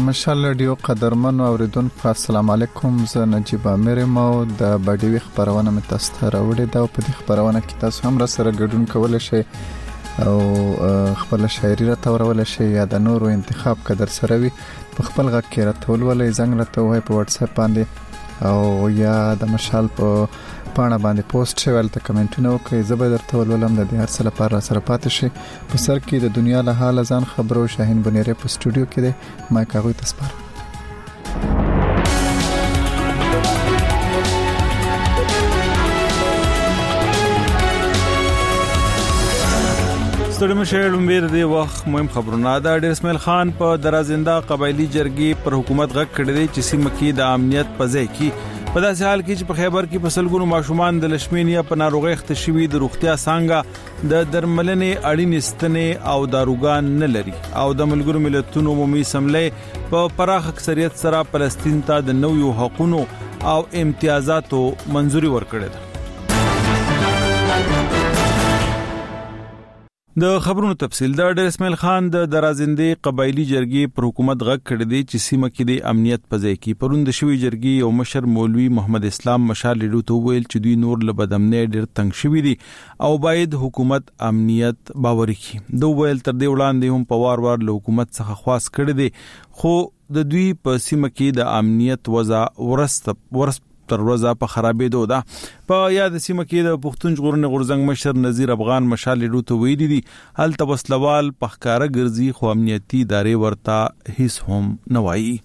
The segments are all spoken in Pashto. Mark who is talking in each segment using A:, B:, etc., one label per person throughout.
A: مشال رادیو قدرمن اوریدونکو السلام علیکم. زه نجیب امیر مو د بډیوي خبرونه متاسته راوړې دا په دې خبرونه کې تاسو هم را سره ګډون کولای شئ او خپل شاعري را تورول شئ یا د نورو انتخاب کدر سره وي په خپل غږ کې را تول ولې زنګ راته وای په واتس اپ باندې او یا د مشال په پاڼه باندې پوسټ شوی ولته کمنټونه وکړئ. زه به درته ولولم د دې هر څه لپاره سره پاتې شئ. په سر کې د دنیا له حاله ځان خبرو شاهین بنيري په سټوډیو کې دی. ما کاغوي تاسو
B: ستړي مشه لومبیر دی وخت مهم خبرونه دا ډیر اسماعیل خان په درازنده قبایلی جرګې پر حکومت غږ کړی دی چې سیمه کې د امنیت په ځای کې په داسې حال کې چې په خیبر کې فصلګونو ماشومان د لشمینیا په ناروغۍ اختشوي د روغتیا څنګه د درملنې اړینې ستنې او داروګان نه لري او د ملګرو ملتونو عمومي سملې په پراخ اکثریت سره فلسطین ته د نویو حقوقو او امتیازاتو منځوري ورکړه ده. د خبرونو تفصیل د ډیر اسماعیل خان د درازنده قبایلی جرګې پر حکومت غږ کړی دی چې سیمه کې د امنیت په ځای کې پروند شوی جرګې او مشر مولوی محمد اسلام مشال لیدو ته ویل چې دوی نور له بدامنۍ ډیر تنگ شوی دي او باید حکومت امنیت باوري کړي. دوی ویل تر دې وړاندې هم په وار وار له حکومت څخه خواست کړی دی خو د دوی په سیمه کې د امنیت وضع ورست تر ورځې په خرابېدو ده. په یاد سیمه کې د پښتون ژغورنې غورځنګ مشر نذیر افغان مشال لیدو ته ویلي دي هلته وسلوال په ښکارا ګرځي خو امنیتي ادارې ورته هیڅ هم نه وایي.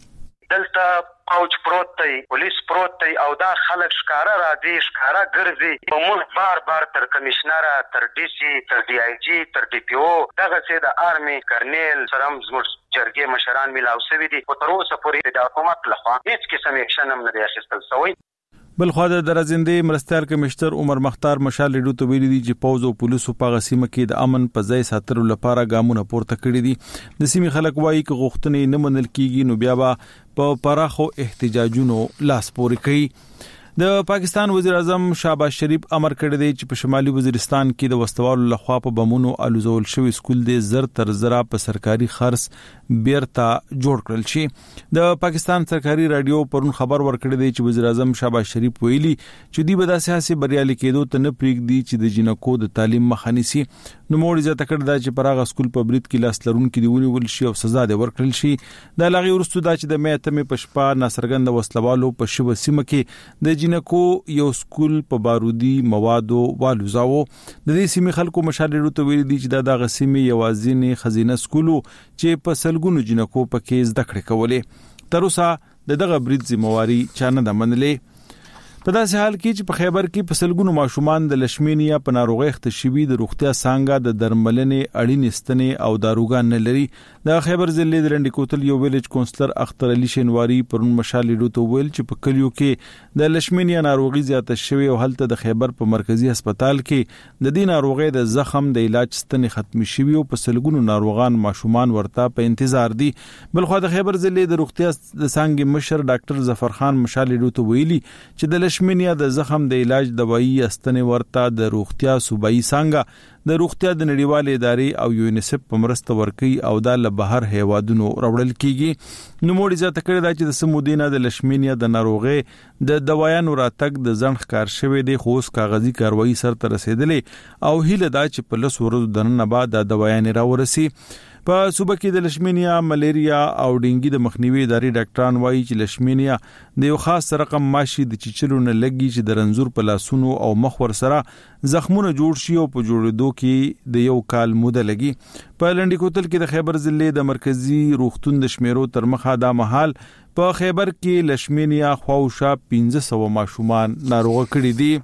C: دلته پوج پروت دی پولیس پروت دی او دا خلک ښکارا راځي ښکارا ګرځي موږ بار بار تر کمشنر تر ډي سي تر ډي آی جی تر ډي پی او دغه څه د آرمي کرنیل سرم زموږ جرګې مشران ملاو شوي دي او تر اوسه پورې د حکومت لخوا هیڅ قسم اکشن هم نه دی اخیستل شوی.
B: بل خو د درازنده مرستيال کمشنر عمر مختار مشال لیدو ته ویلي دي چې پوز او پولیسو په غسیمه کې د امن په ځای ساتلو لپاره ګامونه پورته کړی دي. د سیمې خلک وایي چې غوښتنې نه منل کیږي نو بیا به په پراخو احتجاجونو لاس پورې کوي. د پاکستان وزیر اعظم شهباز شریف امر کړی دی چې په شمالي وزیرستان کې د وسوالو لخوا په بمونو الوزول شوی سکول د زر تر زرا په سرکاري خرڅ بیرته جوړ کړل شي. د پاکستان سرکاري رادیو پرون خبر ورکړی دی چې وزیر اعظم شهباز شریف ویلي چې دی به د سیاسي بریالي کېدو ته نه پریږدي چې د جنکو د تعلیم مخه نیسي. نو موږ زیاته کړی دا چې پراغه سکول په برید کې لاس لرونکو دی ونیول شي او سزا دی ورکړل شي. د لاغي ورستو دا چې د میاتمه پشپا ناصرګند وسلوالو په شو سیمه کې د جنکو یو سکول په بارودي موادو والوزاو. د دې سیمې خلکو مشالې ته ویلي دي چې دا د غسیمې یوازینی خزینه سکولو چې په سلګونو جنکو پکې زده کړې کولې. تر اوسه دغه برید ذمہواری چانه د منلې. په داسې حال کې چې په خیبر کې په سلګونو ماشومان د لشمینیا په ناروغۍ اختشوي د روغتیا څنګه د درملنې اړینې ستنې او داروګان نه لري. د خیبر ضلع د لنډی کوتل یو ویلج کونسلر اختر علي شینواری پرون مشال لیدو ته ویل چې په کلیو کې د لشمینیا ناروغي زیاته شوی او هلته د خیبر په مرکزی هسپتال کې د دې ناروغۍ د زخم د علاج ستنې ختمي شوی او په سلګونو ناروغان ماشومان ورته په انتظار دي. بل خو د خیبر ضلع د روغتیا د څنګه مشر ډاکټر ظفر خان مشال لیدو ته ویلي چې د لشمینیا د زخم د علاج دوايي استنې ورته د روغتیا صوبایي څنګه د روغتیا د نړیوال ادارې او یونیسف په مرسته ورکي او د بهر هیوادونو راوړل کیږي. نو موږ ځکه کړی دا چې د سمودینه د لشمینیا د ناروغي د دوايانو راتګ د ځنډ ښکار شوی دی خو اوس کاغذي کاروایی سره تر رسیدلې او هیله دا چې په لس ورځو دننه بعد د دوايانې راورسي. په صوبه کې د لشمینیا ملیریا او ډینګي د مخنیوي ادارې ډاکټران وایي چې لشمینیا د یو خاص رقم ماشي د چیچلو نه لګي چې د رنزور په لاسونو او مخ ور سره زخمونه جوړ شي او په جوړېدو کې د یو کال موده لګي. په لنډی کوتل کې د خیبر ضلع د مرکزی روغتون د شمیرو تر مخه دا محل په خیبر کې لشمینیا خواوشا 1500 ماشومان ناروغ کړي دي.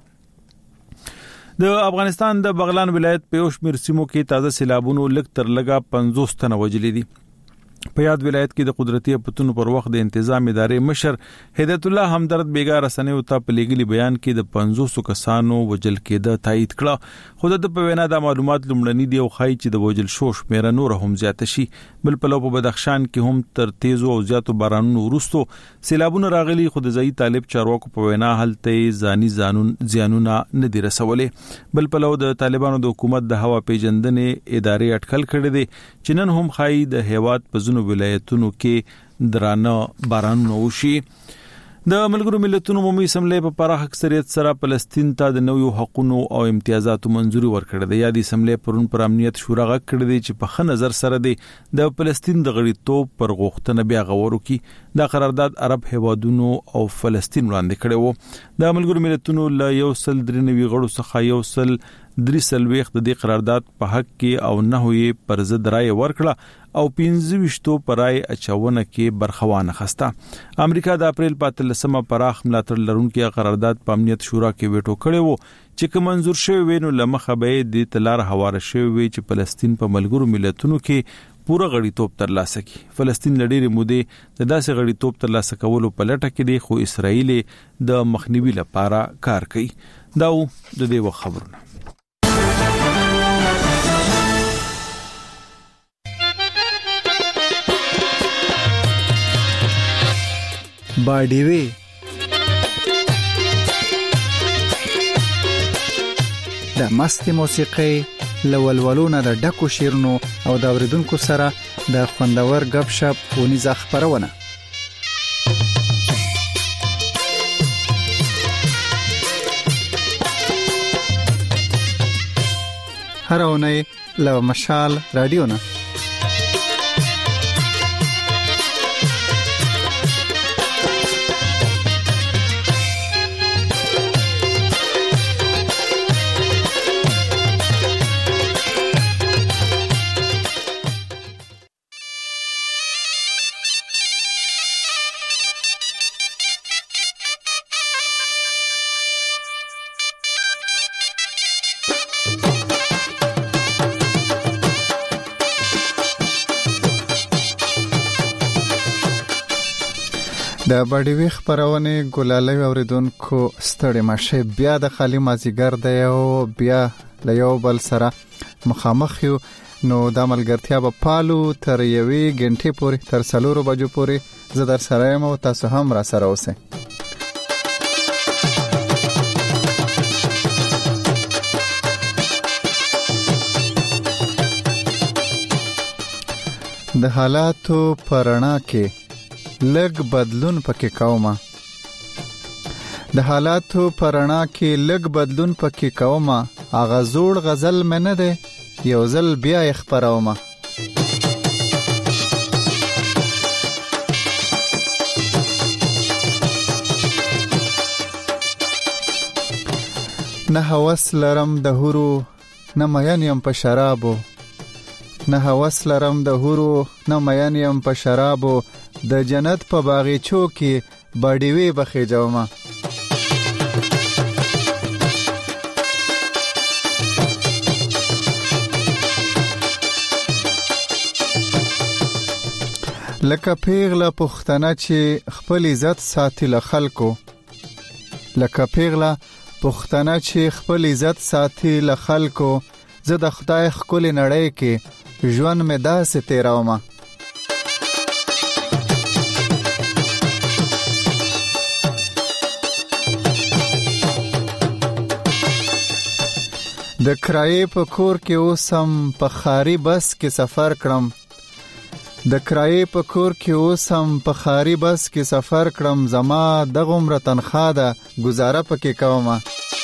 B: د افغانستان د بغلان ولایت په شمیر سیمو کې تازه سیلابونو لږ تر لږه 50 تنه وجلې دي. په یاد ولایت کې د قدرتي اپتونو پر وخت د انتظام ادارې مشر هدایت الله همدرد بیګا رسنیو ته په لګلي بیان کې د 500 کسانو وجل کېده تایید کړه. خو د په وینا د معلومات لومړني دی او خای چې د وجل شوش مېره نور هم زیات شي. بل په لو په بدخشان کې هم تر تیزو او زیاتو بارانونو وروسته سیلابونه راغلي. خو د ځای طالب چارواکو په وینا هلته ځاني زیانونه نه دي رسولې. بل په لو د طالبانو د حکومت د هوا پیژندنې ادارې اټکل کړې دي چې نن هم خای د هیواد په ځینو ولایتونو کې درانه بارانونه وشي. د ملګرو ملتونو عمومي اسمبلی په پراخ اکثریت سره فلسطین ته د نویو حقوقو او امتیازاتو منځوري ورکړه. د یادې اسمبلی پرون پر امنیت شورا غږ کړی دی چې په ښه نظر سره د فلسطین د غړیتوب پر غوښتنه بیا غور وکړي. دا قرارداد عرب هیوادونو او فلسطین وړاندې کړی و. د ملګرو ملتونو له 193 غړو څخه 143 د دې قرارداد په حق کې او 9 پر ضد رائے ورکړه او 25 پر رائے اچونه کې برخوانه خسته. امریکا د اپریل 15 پراخ ملاتړ لرونکي قرارداد په امنیت شورا کې ویټو کړی وو چې کوم منظور شوی وینو لمخه به د تلار حواله شوی وي چې فلسطین په ملګرو ملتونو کې پوره غړیتوب ترلاسه کړي. فلسطین لړې مودې د داسې غړیتوب ترلاسه کولو په لټه کې دی خو اسرائیل د مخنیوي لپاره کار کوي. دا د دې خبرونه.
A: باډیوي د مست موسیقي لولولونه د ډکو شیرونو او د اوریدونکو سره د خوندور غب شپ ونیزه خبرونه. هر اونۍ له مشال رادیو نه د باډیوي خبرونه ګلالي اوریدونکو ستړي مشه بیا د خالي مازیګر د یو بیا له یو بل سره مخامخ یو. نو د ملګرتیا په پالو تر یوې غنټې پورې تر 4 بجو پورې زه در سره یم او تاسو هم را سره اوسئ. د حالاتو پرنا کې لګ بدلون پکې کومه. د حالاتو پرنا کې لګ بدلون پکې کومه. اغه زوړ غزل مې نه ده یو ځل بیا خبرومه. نه هوس لرم د هورو نه مین یم په شرابو. نه هوس لرم د هورو نه مین یم په شرابو. د جنت په باغچو کې باډیوي بخېجومه. لکه پیغله پښتنه چې خپل عزت ساتي له خلکو. لکه پیغله پښتنه چې خپل عزت ساتي له خلکو. زه د خدای خپل نړۍ کې ژوند مې داسې تیرومه. د کرایې په کور کې اوسم په خاري بس کې سفر کړم. د کرایې په کور کې اوسم په خاري بس کې سفر کړم. زما د عمر تنخواه ده گزاره پکې کومه.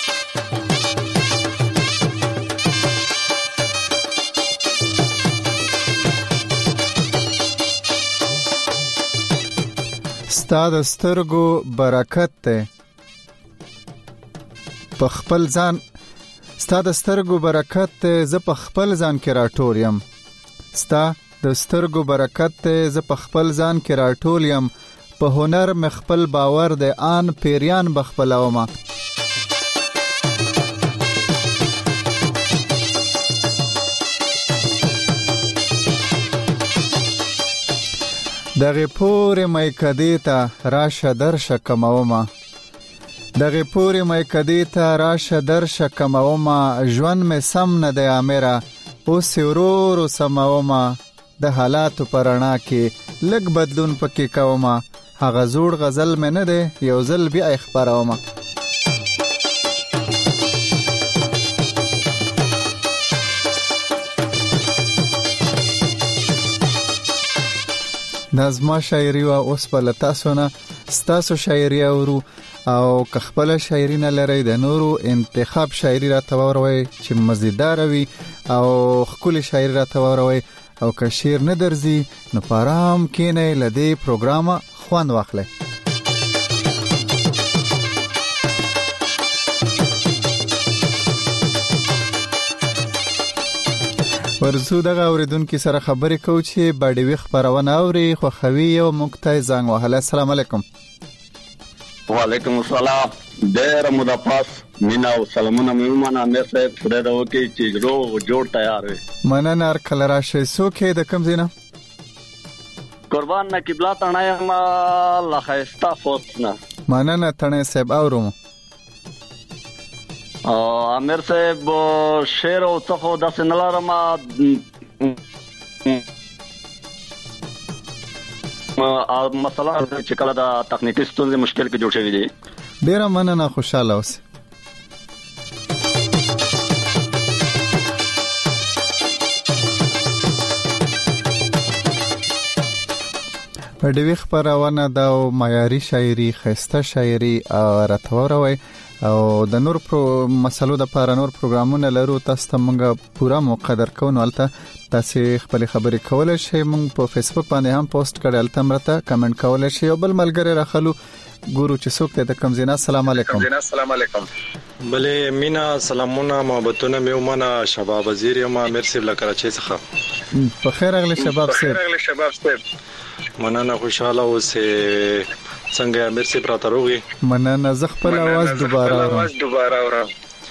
A: ستا د سترګو برکت ده په خپل ځان. ستا د سترګو برکت ته زه په خپل ځان کې راټول یم. ستا د سترګو برکت ته زه په خپل ځان کې راټول یم. په هنر مې خپل باور د آن پیریان بخپلومه. دغه پورې مې کدی ته راشه درشه کمومه. دغه پورې مې کدی ته راشه درشه کمومه. ژوند مې سم نه دی امره اوس ورور سمومه. د حالاتو پرنا کې لګ بدلون پکې کومه. هغه زوړ غزل مې نه دی یو ځل بیا خبرومه. نظم شاعري او اوس په تاسو نه ستاسو شاعري اورو او خپل شاعري نه لري د نورو انتخاب شاعري را توروي چې مزیدار وي او خپل شاعري را توروي او که شعر نه درځي نو پارام کینې لدی پروګرام خوان واخلې. ورزو دغه اوریدونکو سره خبرې کوو چې باډي خبرونه اوري خو خوي یو مقطع زنګ وهله. السلام علیکم.
D: وعلیکم السلام. ډېر مدافعات مینا او سلامونه میمانه مې صاحب خدای دا وکي چې جوړ تیار وي.
A: مننه هر کله راشي. سوکې د کوم زینه
D: قربان نه قبله تنه ما الله خيستا فوتنا.
A: مننه تنه صاحب اورم.
D: امیر صاحب شعر او څخه د سنلارما مسله چې کله د تخنیکی ستونزې مشکل کې جوړ شوی دی.
A: ډیر مننه خوشاله اوسئ. په دې خبرونه دا معیاري شاعري خسته شاعري راتوروي او د نور مسلو د پاره نور پروګرامونه لرو. تاسو ته موږ پورا مقدر کوو. البته تاسو خپل خبرې کولای شئ. موږ په فیسبوک باندې هم پوسټ کړل. البته مرته کمنټ کولای شئ. بل ملګری راخلو ګورو چې څوک د کوم زینا. السلام علیکم.
E: السلام علیکم. بله مینا سلامونه محبتونه میومنه شباب وزیر یم امیر صاحب له کراچۍ څخه.
A: په خیر اغلی شباب صاحب.
E: مننه خوشاله اوسه. څنګه امیر صاحب را تروغي؟
A: مننه. زه خپل आवाज دوباره
E: اورم.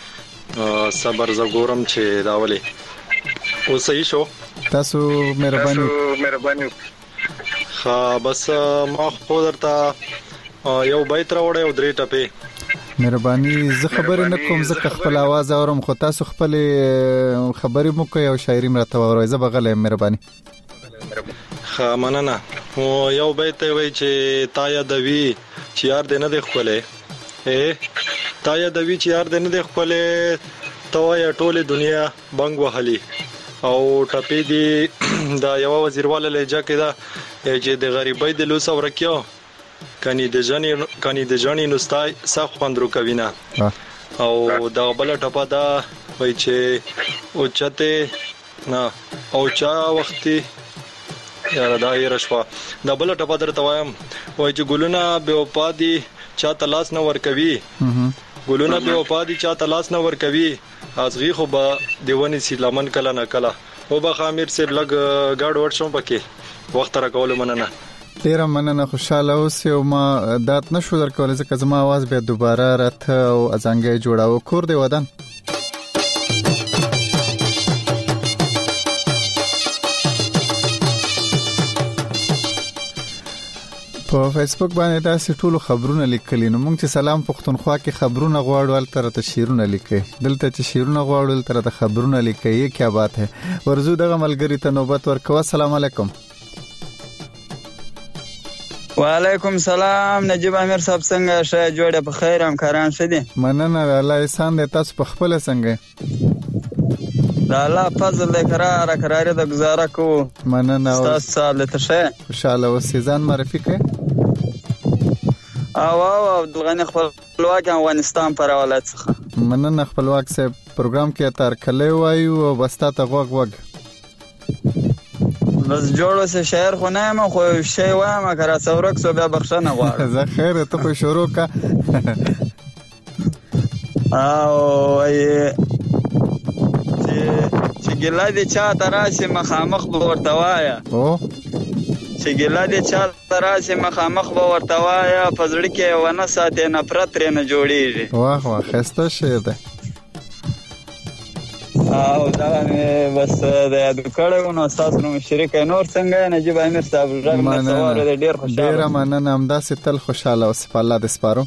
E: صبر زګورم چې داولي او صحیح شو.
A: تاسو مهرباني.
E: خا بس ما خو درته یو بیت راوړی او درې ټپې.
A: مهرباني. زه خبرې نه کوم زه خپل आवाज اورم خو تاسو خپل خبرې مو کوي او شاعري مرته وروي. زه بغله مهرباني.
E: خا مننه. او یو بیت وی چې تا یادوي چې یار دې نه دی خپلې. تا یادوي چې یار دې نه دی خپلې. توای ټوله دنیا بنګ وهلي او ټپې دی دا یو وزیرواله لهجه کې دا چې د غریبۍ د لوس ورکیو کني د جاني نوستای صح خوندرو کوینا. او دا بل ټپه دا وای چې او چته نه او چا وختي یاره دا یې رشوا. دا بل ټپه درته وایم وای چې ګلونه بے وفا دي چا تلاس نه ور کوي. ګلونه بے وفا دي چا تلاس نه ور کوي. ازغي خو به دیونی سي لمن کله نه کله. او به خامیر سیب لګ گاډ ور شوم پکې وخت را کول. مننه.
A: ډیر مننه. خوشاله اوسئ. او ما دات نشو درکول ځکه زما आवाज بیا دوباره راته او ازنګي جوړاو. کور دی ودان. په فیسبوک باندې تاسو ټول خبرونه لیکلي. نو موږ چې سلام پښتونخوا کې خبرونه غواړو تر ته شیرونه لیکي. دلته چې شیرونه غواړو تر ته خبرونه لیکي. یہ کیا بات ہے. ورزو دغه ملګری ته نوبت ورکوه. السلام علیکم.
F: وعلیکم السلام. نجیب امیر صاحب څنګه شه جوړه په خیر هم کاران شدي.
A: مننه. الله احسان دې. تاسو په خپل څنګه؟
F: دا الله فضل قرار د گزاره کو.
A: مننه.
F: تاسو سال ته شه
A: خوشاله اوسئ. ځان معرفي کړئ.
F: او دغه خپلواک افغانستان پر حوالت څخه.
A: مننه خپلواک صاحب. پروګرام کې اتر کله وایو او بستا ته غوغ
F: بس جوړو سه شعر خو نه ما خو شی وایم کرا څورک سو بیا بخښنه غواړم.
A: زه خیر ته خو شروع کا.
F: او چې ګلا دې چا تراسه مخامخ ورته وایا. چې ګلا دې چا تراسه مخامخ ورته وایا. پزړی کې ونه ساتي نفرت رنه جوړیږي.
A: واه واه خسته شه ده.
F: او دا بس د یاد کړو نو تاسو نو شریک نور څنګه نجیب امیر صاحب رغم سوار د ډیر خوشاله.
A: ډیر مننه. امدا ستل خوشاله او سپ الله د سپارو.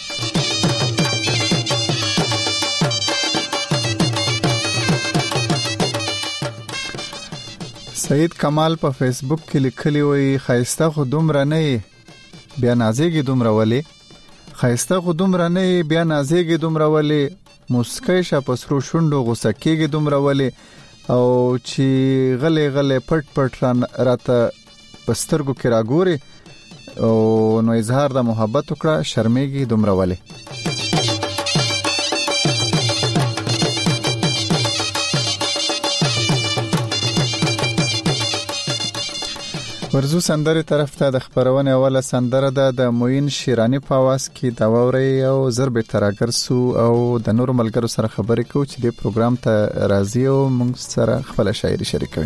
A: سید کمال په فیسبوک کې لیکلی وي خایسته خو دومره نه بیا نازېږي دومره ولی. خایسته خو دومره نه بیا نازېږي دومره ولی. مسکای شه پسرو شوندو غوسه کېږي دومره ولی. او چې غلې پټ راته پسترګو کې راګوري او نو اظهار د محبت وکړه شرمېږي دومره ولې. ورزو سندره طرف ته د خبرونه اوله سندره ده د موین شیرانی په आवाज کې دا ووري او ضرب تراګرسو او د نور ملګرو سره خبرې کوو چې د پروګرام ته راځي او موږ سره خپل شاعري شریکوي.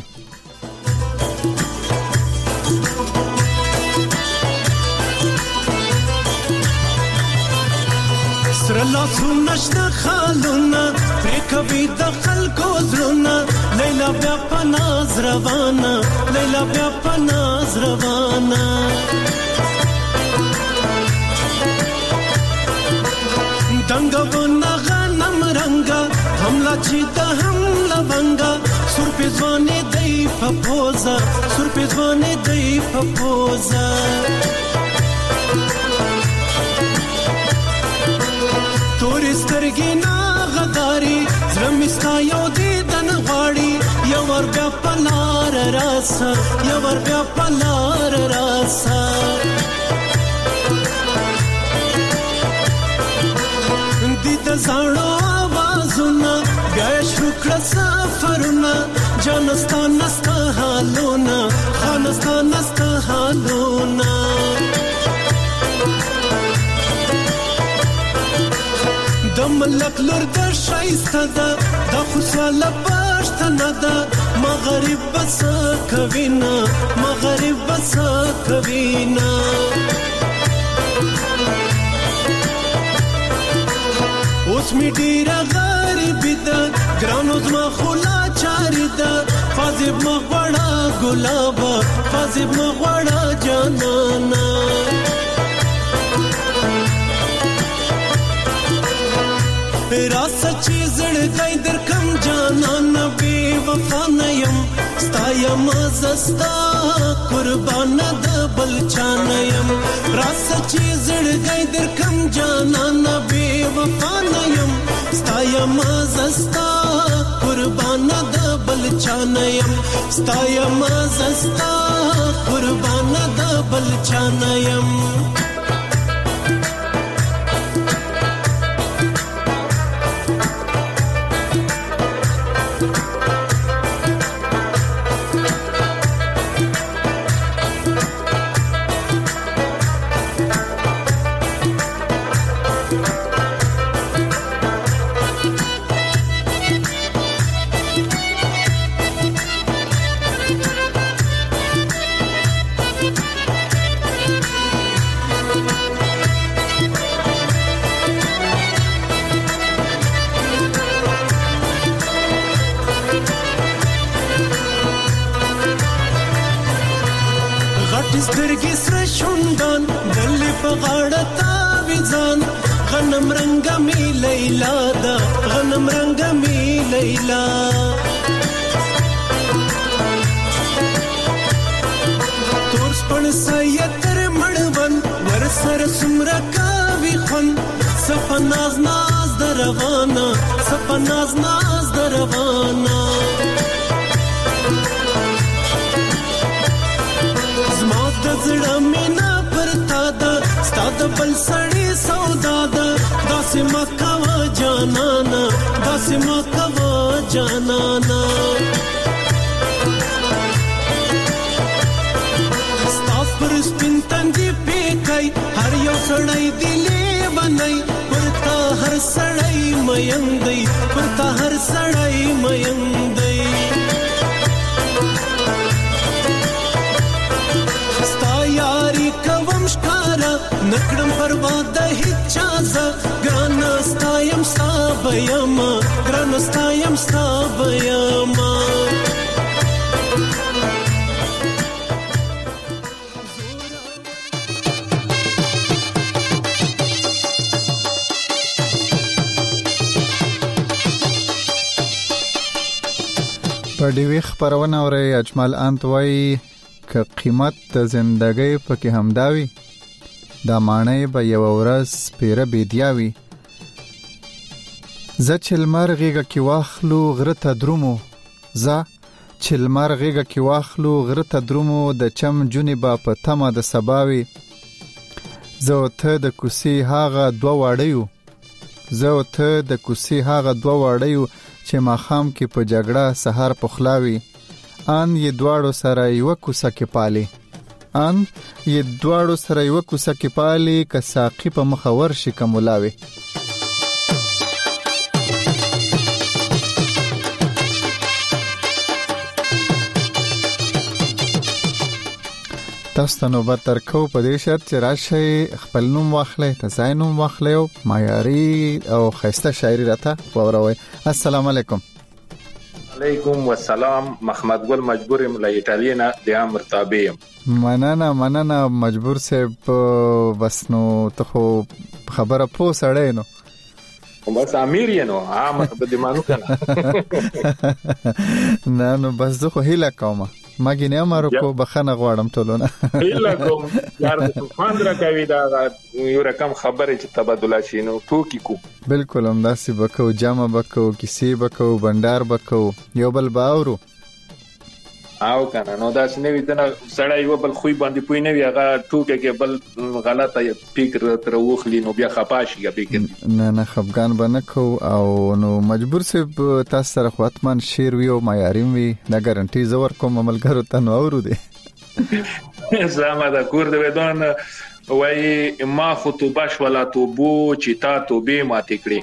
G: سرلا سونشت خالونا پریکوی د خلکو زړونه لیلا بیا پناز روانه لیلا بیا پناز روانه دنګ ونه غنم رنگا حمله چې د حمله ونګا سر په ځوانې دی په پوزا سر په ځوانې دی په پوزا تورې سترګې نا غداري زرمستا یو دې دن غاړي یو ور بیا پلار راسا یو ور بیا پلار راسا دې د زړو आवाजونه بیا شکر سفرونه جانستان نستا حالونه خانستان نستا حالونه دم لک لور د شایسته ده د خوشاله پښتنه ده مغرب بس کوینا مغرب بس کوینا اوس می ډیر غریب ده ګرانو زما خلا چاري ده فاضب مغوړه ګلاب فاضب مغوړه جانانا را سچې زړګی در کم جانان بے وفا نیم ستا یم زستا قربان د بل چا نیم را سچې زړګی در کم جانان بے وفا نیم ستا یم زستا قربان د بل چا نیم ستا یم زستا قربان د بل چا نیم سترګې سره شوندان دلې په غاړه تاویزان غنم رنګه می لیلا دا غنم رنګه می لیلا تور سپڼ سایتر مړون ور سره سمرا کاوی خون سپناز ناز دروانه سپناز ناز دروانه زړه مینا پرتا ده ستاد بل سړی سودا ده داسې مکوا جانانا داسې مکوا جانانا ستاس پر سپین تندې پیکای هر یو سړی دلې بنای پرتا هر سړی میندای پرتا هر سړی میندای نکړم پروا د هیڅ چازه ګران ستایم ستایم ګران ستایم ستایم
A: په ډیوی خبرونه اوري اجمل انتوي ک قیمت د زندګۍ پکې همداوي دا معنی به یو ورځ پیره بيدیاوي ز چل مرغیګه کی واخلو غره ته درومو ز چلمر غیګه کې واخلو غره ته درومو د چم جونې با په تمه د سباوي زه ته د کوسي هاغه دوه واړیو چې ماخام کې په جګړه سحر پخلاوي ان یې دواړو سره یو کوسه کې پالي که ساقي په مخور شي کوملاوي تاسو ته نوبت ترکو په دې شرط چې راشي خپل نوم واخلئ ته نوم واخلئ او معیاري او خسته شاعري راته ووروي. السلام علیکم.
H: علیکم السلام. محمد ګل مجبور ملا ایټالیا د امر تابع.
A: مننه مجبور صاحب. بس نو ته خو خبره پوه سړی نو
H: بس امیر یې نو عام به دې مانو کنه
A: نه نو بس زه خو هیله کوم ماګینه امر کو بخنه غواړم ټولونه
H: هیله کوم یار د خواندره کوي دا یو رقم خبره چې تبادله شي نو ټوکی کو
A: بالکل هم داسې بکو جامه بکو کیسې بکو بندر بکو یو بل باورو
H: او کنه نو دا شنوي دنه سړی یو بل خوې باندې پوي نه وی هغه ټوکه کې بل غلطه فکر تر وخلی نو بیا خپاشي یا فکر
A: نه خفغان بنکو او نو مجبور سه تاسو سره خاطمان شیر ویو معیاریم وی دا ګارانټي زور کوم عملګرو ته نو اورو دي
H: زما دا کور دی ودان وای ما خطوبه ولا توبو چې تا توبه ماته کړی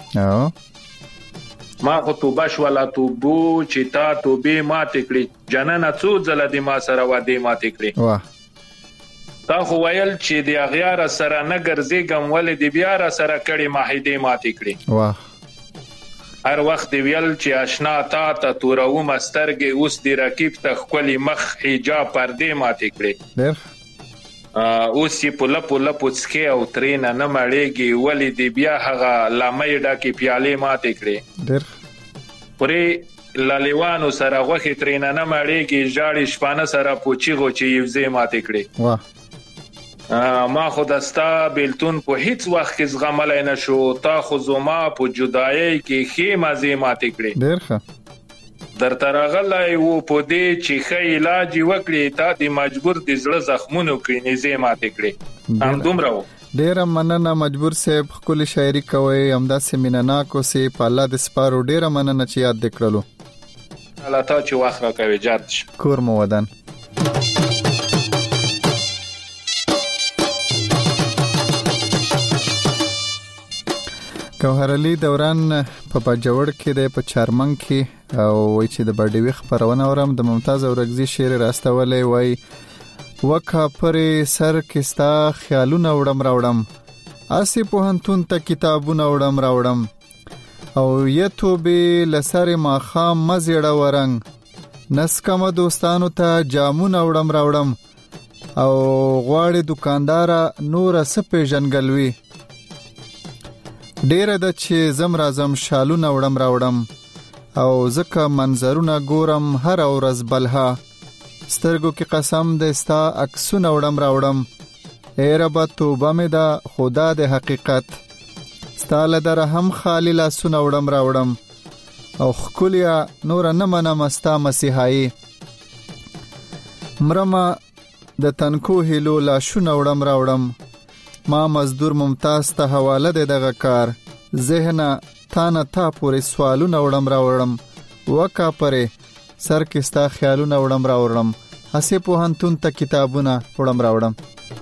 H: ما خطوبه ولا توبو چې تا توبه ماته کړی جننه څو ځله د ما سره واده ماته کړی
A: واه
H: تا خو ویل چې د اغیار سره نه ګرځېګم ولې د بیا را سره کړي ماهیده ماته کړی
A: واه
H: هر وخت دی ویل چې آشنا تا ته تورو مسترګې اوس دی رقیب ته خپل مخ حجاب پردې ماته کړی
A: ډېر
H: اوس په لپو څکه او ترینه نه مړېږي ولې دی بیا هغه لامې ډکه پیاله ماته کړی
A: ډېر
H: پرې لالیوانو سره غوخه ترینه نه مړېږي جاړي شپانه سره پوچی غوچی یوځې ماته کړی
A: واه
H: ما خودستا بیلتون په هیڅ وخت کې زغملای نشو تا خو زما په جدای کې خې مزه ماته کړی
A: ډېر ښه
H: در ترغلای وو په دې چې خې علاج وکړي تا د مجبور د زړه زخمونو کې نيزه ماته کړی هم دومره
A: ډېر مننه مجبور صاحب خپل شاعري کوي همدا سیمینانا کو سي په الله د سپارو ډېر مننه چې یاد دکړلو
H: الله تا چې واخره کوي جات
A: کور مو ودان ګوهر علي دوران په باجوړ کې د په چارمنګ کې او وای چې د باډیوي خبرونه ورم د ممتاز اورګزي شعر راستولې وای وکه پر سر کې ستا خیالونه وړم اسی په هنتون ته کتابونه وړم او یتو به لسر ما خام مزړه ورنګ نسکم دوستانو ته جامونه وړم او غواړي دکاندار نور سپې جنګلوي ډیر د چې زم رازم شالونه وړم او زکه منظرونه ګورم هر ورځ بلها سترګو کې قسم دستا عکسونه وړم اے رب توبه مې دا خدا د حقیقت ستاله در هم خالی لاسونه وړم او خکولیا نور نه منم استا مسیحایی مرما د تنکو هلو لاشونه وړم ما مزدور ممتاز ته حواله ده دغه کار ذهن تا پورې سوالونه وړم وکا پرې سر کې ستا خیالونه وړم هسه په هنتون ته کتابونه وړم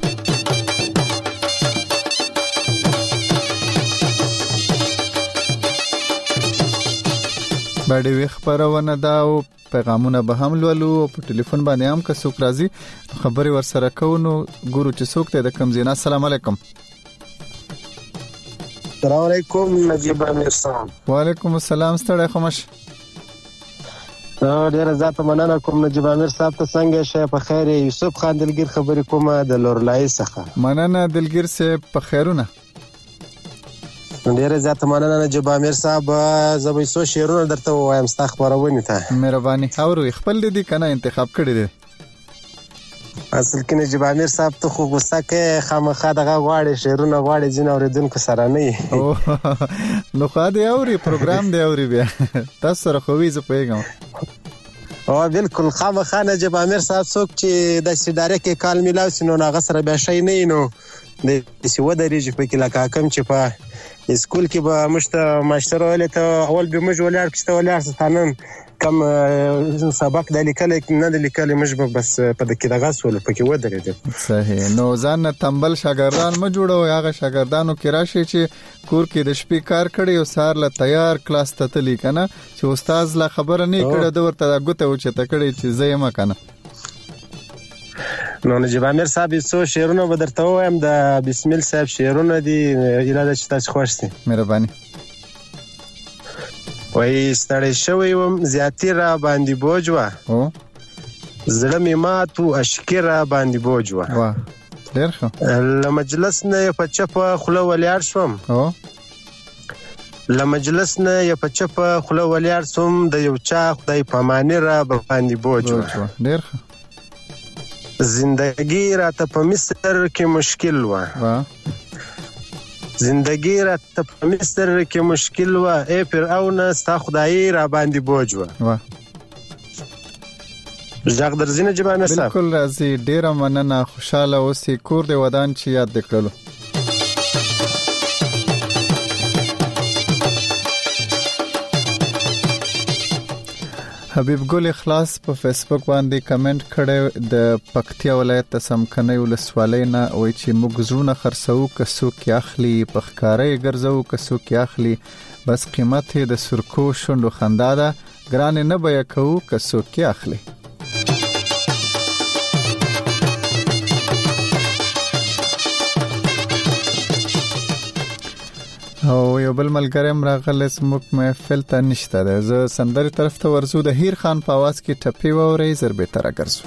A: باندې وی خبرونه دا او پیغامونه به هم لولو او په ټلیفون باندې هم که څوک راځي خبري ورسره کوو ګورو چې څوک ته د کم زینا. السلام علیکم.
I: السلام علیکم نجیب امیر صاحب.
A: وعلیکم السلام ستړی خمش.
I: ډیر زیات مننه کوم نجیب امیر صاحب ته څنګه شه په خیر. یوسف خان دلګر خبرې کومه د لورلای څخه.
A: مننه دلګر صاحب په خیرونه.
I: ډیر زیات مننه نجیب امیر صاحب. زبې سو شعرونه درته وایم ستا خبرونه ته.
A: مهرباني اورو خپل دې کنه انتخاب کړی دی.
I: اصل کې نجیب امیر صاحب ته خو غوسه کې خامخا دغه غواړي شعرونه غواړي ځین اوریدونکو سره نه
A: او نو خو دې اوري پروګرام دې اوري بیا تاسو سره خو ویزه پیغام
I: او بالکل خامخا نجیب امیر صاحب څوک چې د سیدارې کې کال میلاو سينو هغه سره به شي نه نو د سیو درېږي په کې لکه کم چې په اسکول کې به مشته ماشتر ولې ته اول به مج ولار کسته ولار ستانن کم سبق د لیکل نه د لیکل مج بس په دې کې دغه سول په کې ودرېد. صحیح. نو ځان تنبل شاګردان ما جوړو هغه شاګردانو کې راشي چې کور کې د شپې کار کړي او سار له تیار کلاس ته تلی کنه چې استاد لا خبره نه کړه د ورته غوته و چې ته کړي چې زېما کنه. نو نجیب امیر صاحب څو شعرونه به درته وایم د بسم الله صاحب شعرونه دي اراده چې تاسو خوښ شي. مهرباني. وای ستړی شوی وم زیاتی را باندې بوج وا او زړه می ماتو اشکر را باندې بوج وا وا ډېر ښه. لمجلس نه په چپه خوله ولیار شوم او لمجلس نه په چپه خوله ولیار شوم د یو چا خدای پامانه را باندې بوج وا ډېر ښه. زندگی را ته په مصر کې مشکل وا وا زندگی را ته په مصر کې مشکل وا ای فرعون ستا خدای را باندې بوج وا وا ځاګ درځنه جبانه صاحب. بالکل راځي. ډیره مننه. خوشاله اوسې. کور دې ودان چې یاد وکړلو. حبیب ګل اخلاص په فیسبوک باندې کمنټ کړی د پکتیا ولایت د سمکنۍ ولسوالۍ نه وایي چې موږ زړونه خرڅو کسو کې اخلي پخکارې ګرځو کسو کې اخلي بس قیمت د سرکو شوندو خندا ده ګران نه بیا کوو کسو کې اخلي. او یو بل ملګری راغله زموږ محفل ته نشته ده. زه سندري طرف ته ورزو. د هیر خان په आवाज کې ټپي ووري زر به تر ګرځو.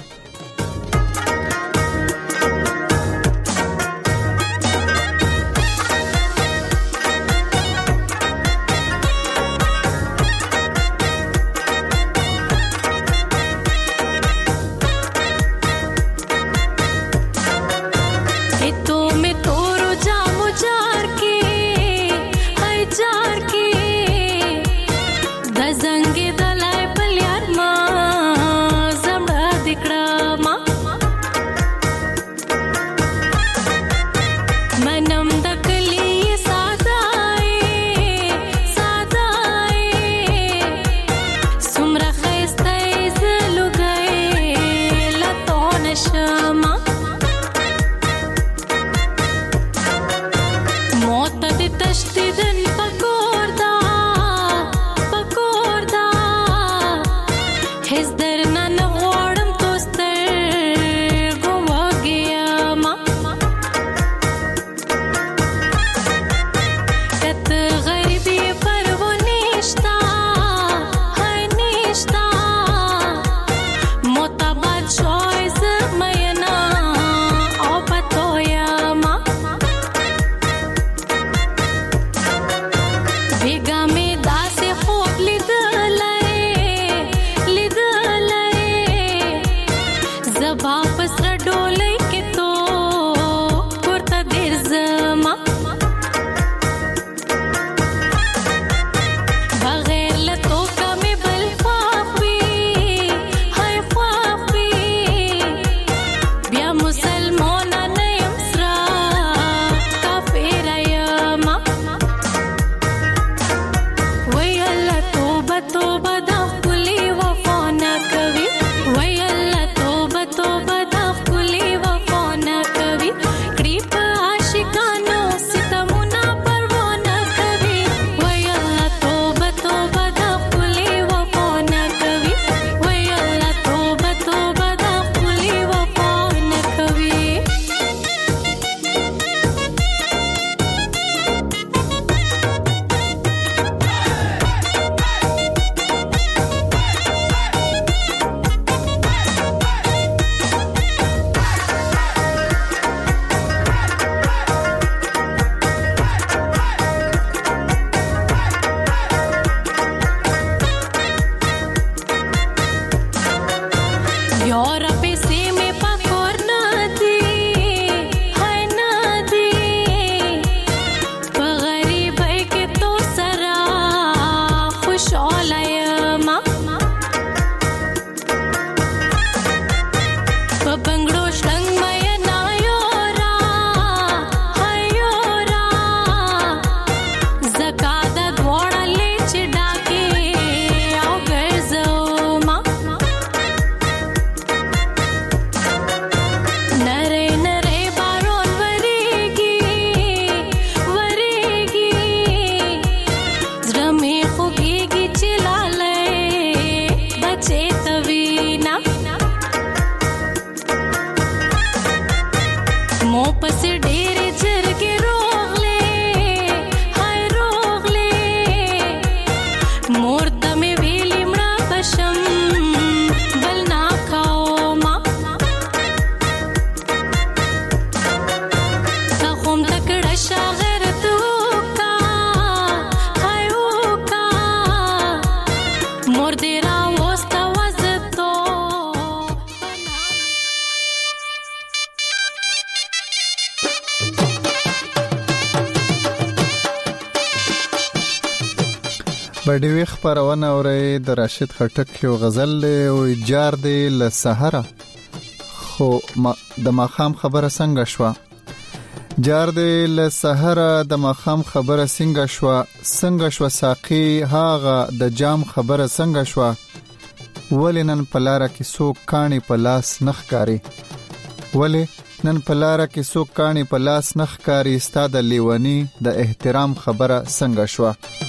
A: بډوي خبرونه اوري د راشد خټک یو غزل او جار دی ل سحر خو د ماخام خبره څنګه شو جار دی ل سحر د ماخام خبره څنګه شو ساقي هاغه د جام خبره څنګه شو ولنن پلاره کې سو کانی په لاس نخکاری ولنن پلاره کې سو کانی په لاس نخکاری استاد لیونی د احترام خبره څنګه شو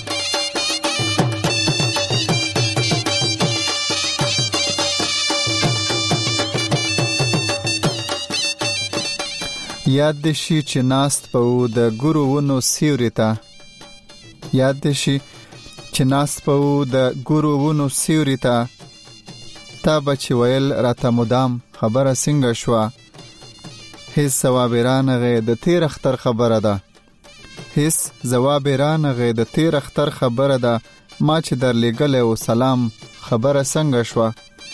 A: یاد شي چې ناست په د ګورو ونو سیوري ته یاد شي چې ناست په د ګورو ونو سیوري ته تا بچ ویل راته مدام خبره څنګه شو هیڅ ثواب رانغه د تیر اختر خبره ده هیڅ جواب رانغه د تیر اختر خبره ده ما چې در لګل او سلام خبره څنګه شو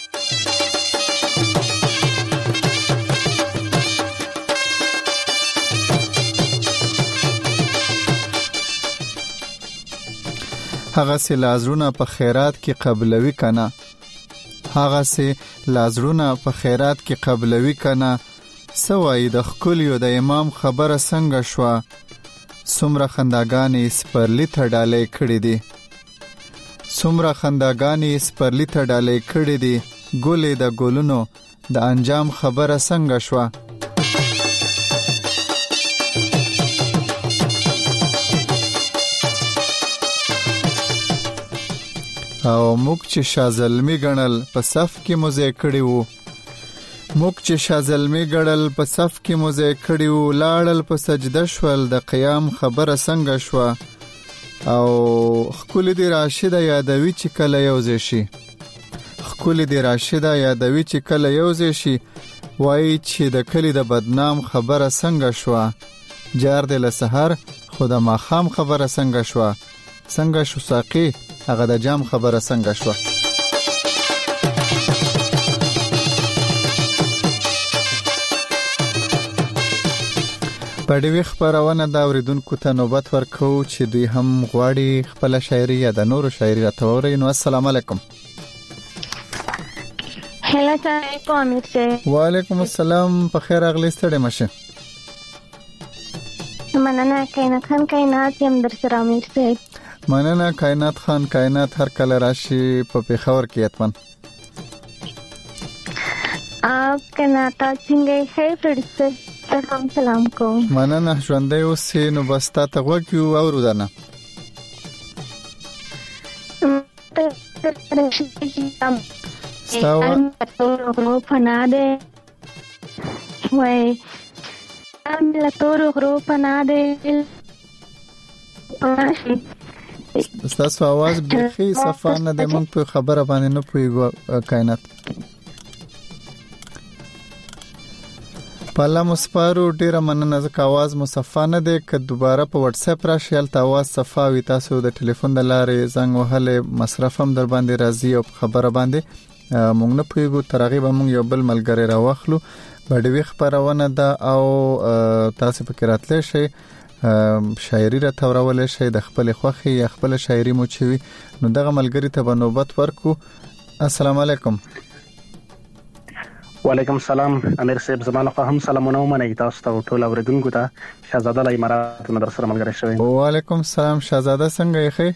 A: هغه سي لازرونه په خیرات کې قبلوي کنا هغه سي لازرونه په خیرات کې قبلوي کنا سوای د خکلیو د امام خبره څنګه شو سمره خنداګانی سپرلی ته ډالې کړې دي سمره خنداګانی سپرلی ته ډالې کړې دي ګلې د ګلونو د انجام خبره څنګه شو او موږ چې شازلمی ګڼل په صف کې موزه کړی وو موږ چې شازلمی ګڼل په صف کې موزه کړی وو لاړل په سجده شول د قیام خبره څنګه شو او خکول دی راشده یادوي چې کله یوځي شي خکول دی راشده یادوي چې کله یوځي شي وای چې د کلی د بدنام خبره څنګه شو جار دی له سحر خو د ماخام خبره څنګه شو ساقي هغه د جام خبره څنګه شو پډوي خبرونه دا اوریدونکو ته نوبت ورکو چې دوی هم غواړي خپل شاعري یا د نورو شاعري راټولوي نو السلام علیکم
J: هلا علیکم امیر صاحب
A: وعلیکم السلام په خیر اغلی ستړي مشه
J: مننه کائنات خان کائنات یم در سره امیر صاحب
A: مننه کائنات خان کائنات هر کله راشي په پیښور کې اتمن
J: آپ کائنات څنګه خیر فرسته هم سلام کوم
A: مننه ژوندې اوسې نو بس تا ته وګیو او ورودنه
J: ستاو فناده وای ام لا تور غرو فناده
A: ستاسو आवाज بخي صفانه د مونږ په خبره باندې نه پويګو کائنات پالا مصفارو ډیره مننه ځکه आवाज مصفانه ده که دوباره په واتس اپ راشي الته आवाज صفاوي تاسو د ټلیفون د لارې زنګ وهله مصرف هم در باندې راځي او خبره باندې مونږ نه پويګو ترغیب مونږ یو بل ملګری راوخلو بډوي خبرونه ده او تاسو فکر راتلی شي شاعري را تورول شي د خپل خوخي یا خپل شاعري مو چوي نو دغه ملګری ته بنوبت ورکو السلام علیکم
K: وعلیکم السلام امیر صاحب زمانه خو هم سلامونه ومنئ تاسو ته ټول اوریدونکو ته شهزاده لای مراد در سره ملګری شوی
A: وعلیکم السلام شهزاده څنګه یې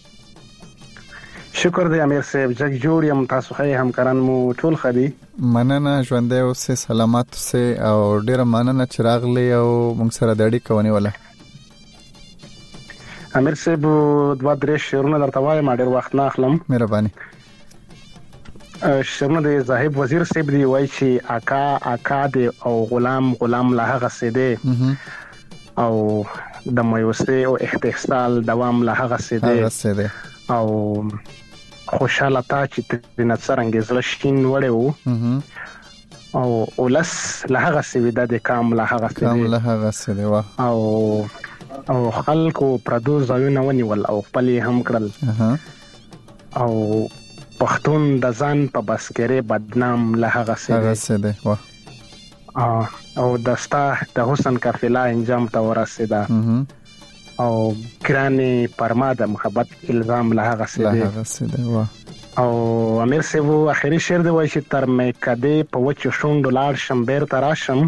K: شکر دی امیر صاحب جګ جوړ یم تاسو خې همکاران مو ټول خدي
A: مننه ژوندې اوسې سلامات اوسې او ډیر مننه چې راغلی او موږ سره د اړیکې ونی ولا
K: امیر صاحب دوه درې شعرونه درته وایم ډیر وخت نه اخلم
A: مهرباني
K: شعرونه د زاهب وزیر صاحب دی وای چې آقا دی او غلام له هغه سیده او د مایوسه او احتسال دوام له هغه سیده او خوشاله تا چې د نڅرنګ زلشین وړو او ولس له هغه سیده د کام له هغه سیده او خلکو پردو ځایونه ونیول او خپل هم کړل او پښتون د ځان په بسکره بدنام له هغه سیده او دستا د حسن قافله انجام ته ورسیده او ګرانې پرما د محبت الزام له هغه څه دی او امیر سیبو اخیری شعر دی وای چې تر مې کده په وچ شونډو لاړ شم بیرته راشم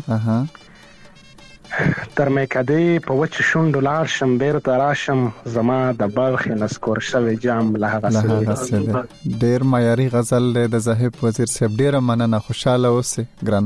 K: تر مې کده په وچ شونډو لاړ شم بیرته راشم زما د بلخ نسکور شوی جام له هغه څه دی.
A: ډیر معیاري غزل دی د زاهد وزیر صاحب. ډیره مننه، خوشاله اوسئ ګران.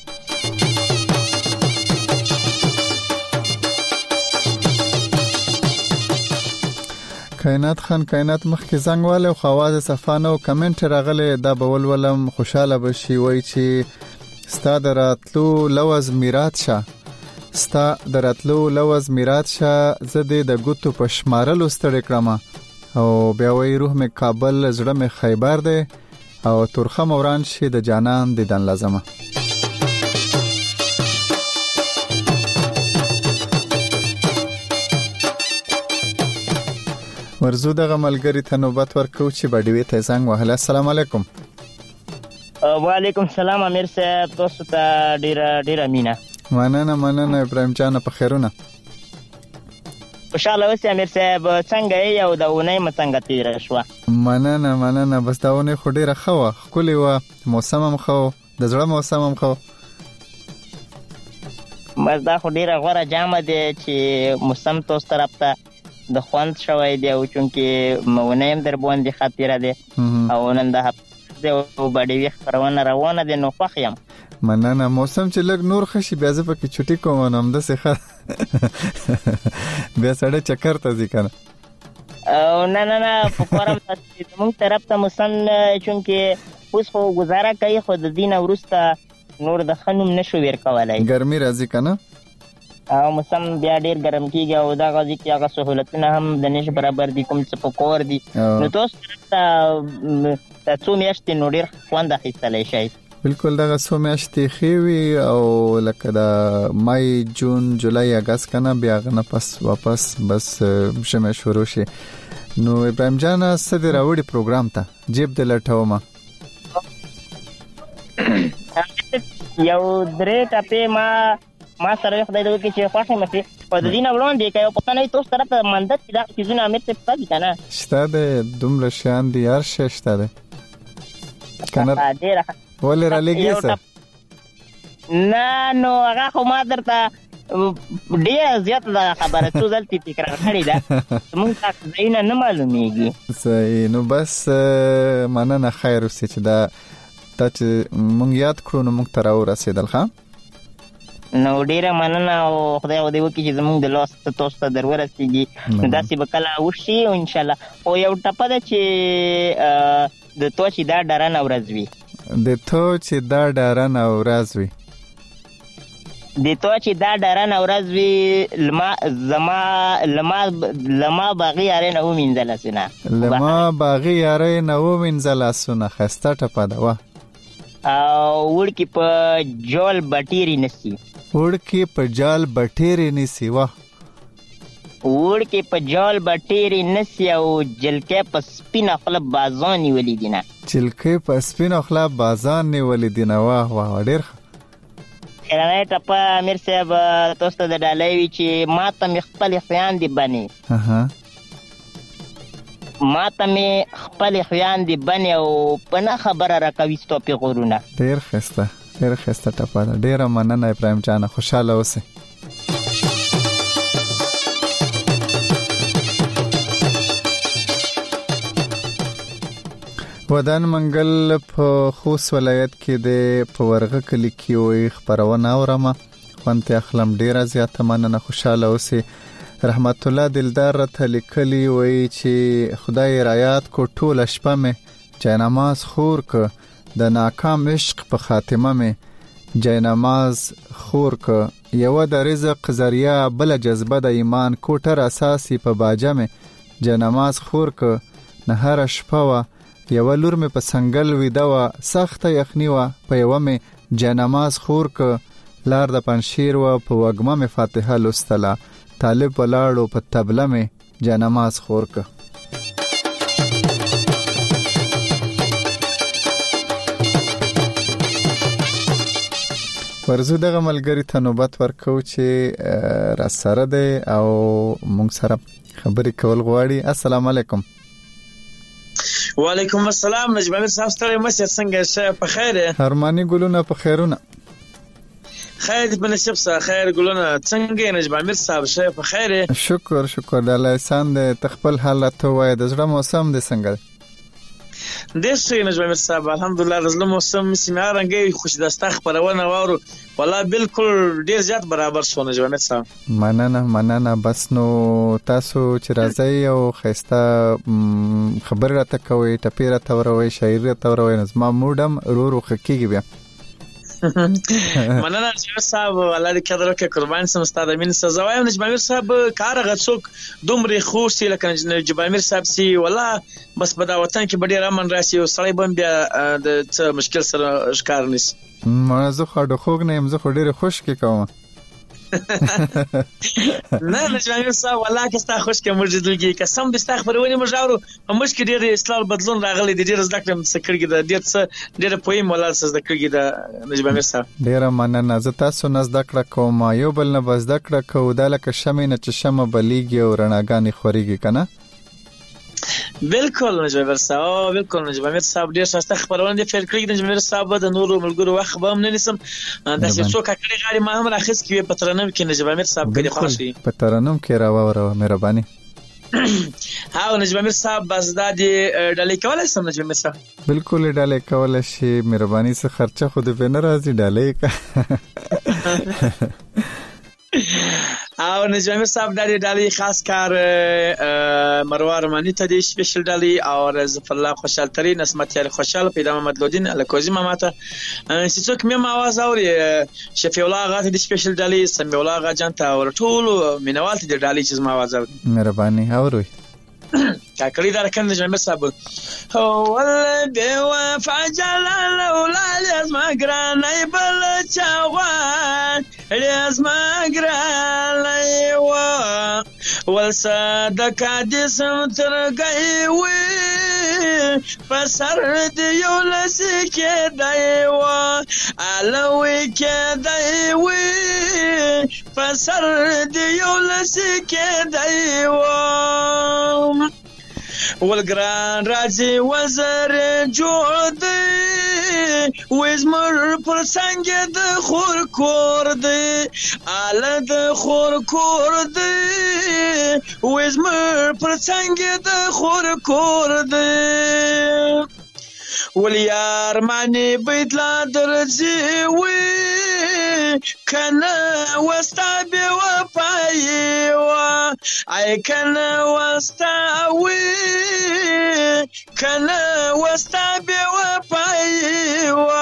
A: کائنات خان کائنات مخکې زنګ واله او خواز صفانه او کمنټ راغله دا بول ولم خوشاله بشي. وای چې ستا دراتلو لوز میرات شه، ستا دراتلو لوز میرات شه، زده د ګوتو په شمارل ستړي کړم او بیا وای روح می کابل زړه می خیبر دی او ترخه موران شي د جانان دیدن لازمه. ورزو دغه ملګری ته نوبت ورکو چې باډوي ته زنګ وهله. السلام علیکم.
L: وعلیکم السلام امیر صاحب، تاسو ته ډیره مینه.
A: مننه ابراهیم جان، په خیرونه؟
L: خوشاله اوسئ امیر صاحب. څنګه یې او د اونۍ څنګه تیر شو؟
A: مننه. بس دا اونۍ خو ډیره ښه وه، ښکلې وه، موسم هم ښه و، د زړه موسم هم ښه و.
L: بس دا خو ډیره غوره جامه دی چې موسم تاسو طرف ته د خوند شوی دی او چونکې مونې هم در باندې خاطره دی او نن د هفته او باډوي خبرونه روانه دي نو خوښ یم.
A: مننه. موسم چې لږ نور خشي بیا زه پکې چټي کوم نو هم داسې ښه بیا سړی چکر ته ځي که نه.
L: او نه په کورم زموږ طرف ته موسم چونکې اوس خو ګزاره کوي خو د دې نه وروسته نور د ښه نوم نشو ورکولی،
A: ګرمي راځي که نه
L: او موسم بیا ډیر ګرم کیږي او دا غوږی کې هغه سہولتونه هم د نش برابر دي کوم څه په کور دي نو تاسو ته څو میاشتې نو ډیر خوند اخیستلی شئ.
A: بالکل دغه څو میاشتې ښې وي او لکه د مای جون جولای اګست کنه بیا غنه پس واپس بس شمه شروع شي. نو ابراهیم جان څه دی راوړي پروګرام ته جیب د لټومه؟
L: یو درې ټپې ما سره خدای دې وکړي چې خوښه مشي په د دینه وړاندې کوي په پښتنه تاسو طرف ته مندت کې دا چیزونه امیر څه پاتې کنه
A: شته د دومره شان دي هر شي شته ده کنه
L: ډیره
A: ولې را لګي سر
L: نه نو هغه خو ما درته ډیره زیات دا خبره څو ځلې تکرار کړې ده موږ تاسو زینه نه معلومیږي.
A: صحیح. نو بس مننه خیر اوسې چې دا چې موږ یاد کړو نو موږ تر ورسېدل ښه
L: نو ډیره مننه او خدای دې وکړي چې زموږ د لاس ته تاسو ته در ورسېږي داسې به کله وشي او انشاءالله. او یو ټپه ده چې د تو چې دا ډارنه ورځ وي
A: د تو چې دا ډارنه ورځ وي
L: د تو چې دا ډارنه ورځ وي لما باغی یارې نه ومینځله سونه
A: لما باغی یارې نه ومینځله سونه ښایسته ټپه ده وه
L: او وړکي په جال بټیرې نسی
A: وړکي په جال بټیرې نسی وه
L: وړکي په جال بټیرې نسی او جلکې په سپینه خوله بازان نیولې دي نه
A: جلکې په سپینه خوله بازان نیولې دي نه واه واه ډېر ښه.
L: خیرنۍ ټپه امیر صاحب تاسو ته د ډالۍ وي چې ما ته مې خپلې خویندې بنې ما ته مې خپلې خویندې بنې او په نه خبره راکوي ستا پیغورونه.
A: ډېر ښایسته ټپه ده. ډېره مننه ابراهیم جانه خوشحاله اوسئ. ودان منګل په خوست ولایت کې د په ورغه کلی کې وي خبرونه اورمه خوانته اخلم ډیره زیاته مننه خوشاله اوسئ. رحمت الله دلدار ته لیکلی وي چې خدای رایات کو ټول شپه مې جنماز خور ک د ناکام عشق په خاتمه مې جنماز خور ک یو د رزق ذریعہ بل جذبه د ایمان کوټر اساسي په باجه مې جنماز خور ک نه هر شپه وا یو لور مې په سنگل ویدا وا سخت یخنی وا په یو مې جنماز خور ک لار د پنشیر وا په وګمه مې فاتحه لستلا طالب ولاړو په تبله مې جنماز خور ک. ورزو دغه ملګری ته نوبت ورکو چې را سره ده او موږ سره خبرې کول غواړي. السلام علیکم.
M: وعلیکم السلام. نجم امیر صاحب ستړي مشه څنګه شه په خیره؟
A: هرمانی ګلونه په خیرونه.
M: خیر په نصیب سره خیر ګلونه څنګه نجم امیر صاحب شه په خیره؟
A: شکر د الله احسان د تخپل حالت وای د زړه موسم د څنګه
M: دې نجم امیر صاحب الحمدلله د زړه موسم سیمارنګي خوش دسته خبرونه وورو والله بالکل ډیر زیات برابر شو نجم امیر صاحب.
A: مننه بس نو تاسو چې راځي او خسته خبر راته کوي ټپیره توروي شاعر توروي نظم موډم رو خکېږي بیا.
M: مننه نجم صاحب الله دې قدر وکړي قربان سم استاد امین سزاوایم. نجم امیر صاحب کار غڅوک دومره خوشي لکه نجم امیر صاحب سي والله بس په دا وطن کې ډیر امن راسي او سړی بم بیا د څه مشکل سره ښکار نشي.
A: مازه خو خوګ نه يم زه خو ډیر خوش کې کوم.
M: نه نجم امیر صاحب والله که ستا خوش کې موږ دلګي قسم دې ستا خبرونه موږ اورو موږ کې ډیر اصلاح بدلون راغلي دي ډیر زده کړم څه کړی دا ډیر څه ډیر پوي مولا څه زده کړی دا نجم امیر صاحب.
A: ډیر مننه زه تاسو نه زده کړه کوم یو بل نه زده کړه کو دا لکه شمع نه چې شمع بلیږي او رڼاګانې خوريږي کنه.
M: بالکل نجم امیر صاحب بالکل نجم امیر صاحب ډیر شاسته خبرونه دي فعل کړی نجم امیر صاحب د نورو ملګرو وخت به هم نه نسم د څو کړي غاړي ما هم راخص کې په ترنم کې نجم امیر صاحب کې خوشي
A: په ترنم کې راوړو مهرباني.
M: ها نجم امیر صاحب بس د ډالې کولای سم نجم امیر صاحب
A: بالکل ډالې کولای شي مهرباني څخه خرچه خود به نه راځي ډالې
M: او نجم امیر صاحب د ډالې خاص کار مروه رمانی ته د سپیشل ډالې او ظفر الله خوشحال ترین اسمت یار خوشحال پیدا محمد لودین الکوزی ماماته سڅوک مې ماواز اوري شفیع الله غاته د سپیشل ډالې سمي الله غا جنته او ټول مینوال ته د ډالې چې ماواز اوري
A: مهرباني اوري
M: کاکړي دا رکن نجم امیر صاحب هو ول وفا جلال اولاد اسما ګرانای بل چاغوان اسما ګرانای و ول صدق دې سم ترګي وي فسر دې یو لسکه دی و الوي کې دی وي فسر دې یو لسکه دی و والگران رازی وزر جوردی ویزمر پر سنگ ده خور کوردی آله ده خور کوردی ویزمر پر سنگ ده خور کوردی ولیار معنی بیت لا درزی وی کنه وستا بی وپایی و ای کنه وستا وی کنه وستا بی وپایی و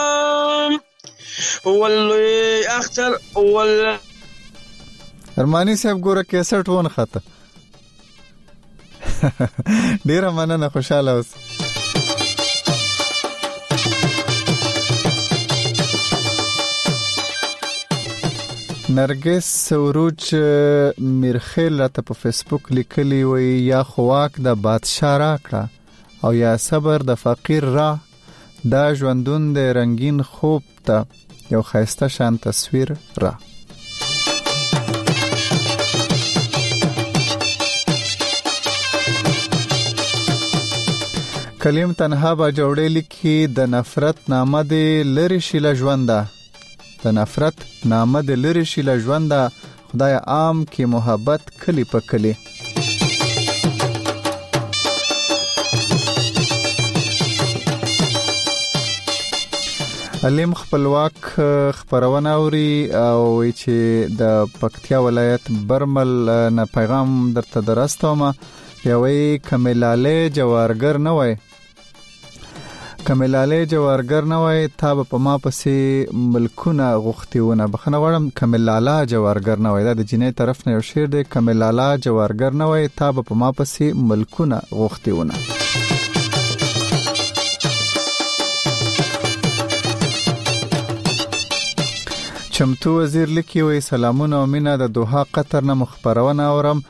M: والوی اختر وال
A: ارمانی صاحب ګوره کیسټ ون خاطه ډیره مننه خوشاله اوس. نرګس سوروج میرخیل راته په فیسبوک لیکلی وی یا خواک د بادشاہ راکړه او یا صبر د فقیر را دا ژوندون د رنگین خوب ته یو خیسته شان تصویر را. کلیم تنها با جوړې لیکي د نفرت نامه د لری شیله ژونده د نفرت نامه د لری شیله ژونده خدای عام کې محبت کلی په کلی. علیم خپلواک خبرونه اوري او چې د پکتیا ولایت برمل نه پیغام درته درستوم یوې کملاله جوارګر نه وای کملاله جوارګر نه وای تا په ما پسې ملکونه غختیونه بخنه وړم کملاله جوارګر نه وای دا د جنې طرف نه یو شعر دی کملاله جوارګر نه وای تا په ما پسې ملکونه غختیونه. چمتو وزیر لیکي وای سلامونه او مینا د دوحه قطر نه مخبرونه اورم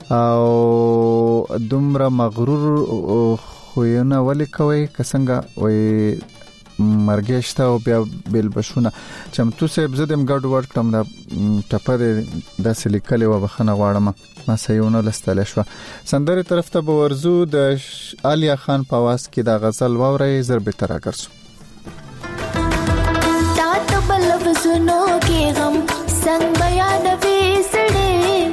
A: او دومره مغرور خوونه ولی کوي کسنګه وای مرګشته او بیا بل بشونه چمتو صاحب زدم ګډ ورډ کړم دا ټپه د سلیکلې و بخنه غواړم ما سيونه لستل شو سندره طرف ته به ورزو د علیا خان په واس کې دا غزل ووري ضرب تر اگرسو
N: تا تو بلب سنو کې غم संग बयान वेसड़े